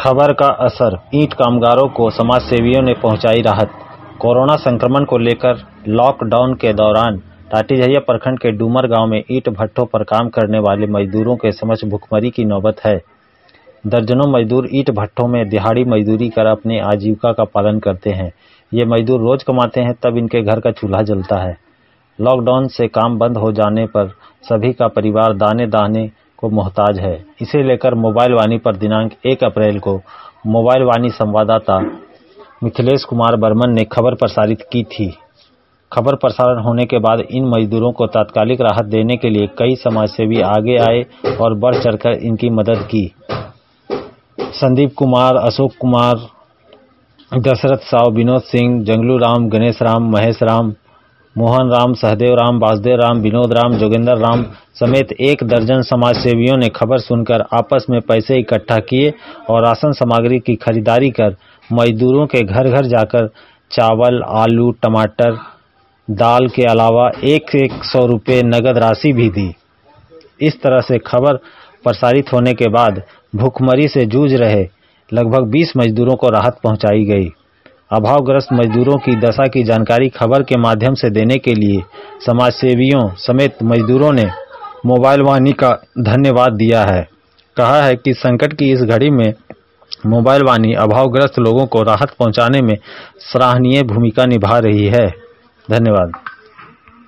खबर का असर, ईंट कामगारों को समाजसेवियों ने पहुंचाई राहत। कोरोना संक्रमण को लेकर लॉकडाउन के दौरान टाटीझरिया प्रखंड के डूमर गांव में ईंट भट्ठों पर काम करने वाले मजदूरों के समक्ष भुखमरी की नौबत है। दर्जनों मजदूर ईंट भट्ठों में दिहाड़ी मजदूरी कर अपनी आजीविका का पालन करते हैं। ये मजदूर रोज कमाते हैं, तब इनके घर का चूल्हा जलता है। लॉकडाउन से काम बंद हो जाने पर सभी का परिवार दाने दाने को मोहताज है। इसे लेकर मोबाइल वाणी पर दिनांक 1 अप्रैल को मोबाइल वाणी संवाददाता मिथिलेश कुमार बर्मन ने खबर प्रसारित की थी। खबर प्रसारण होने के बाद इन मजदूरों को तात्कालिक राहत देने के लिए कई समाजसेवी आगे आए और बढ़ चढ़कर इनकी मदद की। संदीप कुमार, अशोक कुमार, दशरथ साव, विनोद सिंह, जंगलू राम, गणेश राम, महेश राम, मोहन राम, सहदेव राम, वासुदेव राम, विनोद राम, जोगेंद्र राम समेत 1 दर्जन समाजसेवियों ने खबर सुनकर आपस में पैसे इकट्ठा किए और राशन सामग्री की खरीदारी कर मजदूरों के घर घर जाकर चावल, आलू, टमाटर, दाल के अलावा 100 रुपये नगद राशि भी दी। इस तरह से खबर प्रसारित होने के बाद भूखमरी से जूझ रहे लगभग 20 मजदूरों को राहत पहुंचाई गई। अभावग्रस्त मजदूरों की दशा की जानकारी खबर के माध्यम से देने के लिए समाजसेवियों समेत मजदूरों ने मोबाइल वाणी का धन्यवाद दिया है। कहा है कि संकट की इस घड़ी में मोबाइल वाणी अभावग्रस्त लोगों को राहत पहुंचाने में सराहनीय भूमिका निभा रही है। धन्यवाद।